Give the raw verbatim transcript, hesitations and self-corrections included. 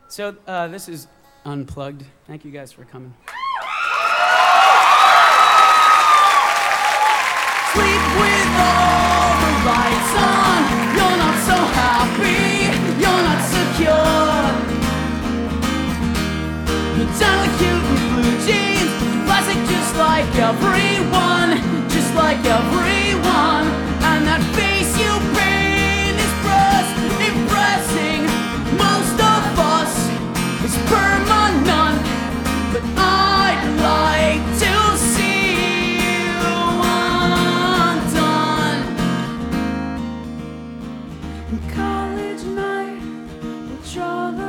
So uh, this is Unplugged. Thank you guys for coming. Sleep with all the lights on. You're not so happy. You're not secure. You're down with cute with blue jeans. Classic just like everyone. Just like everyone. And that face you paint is press impressing most of us. It's permanent. But I'd like to see you undone. College night, we'll draw the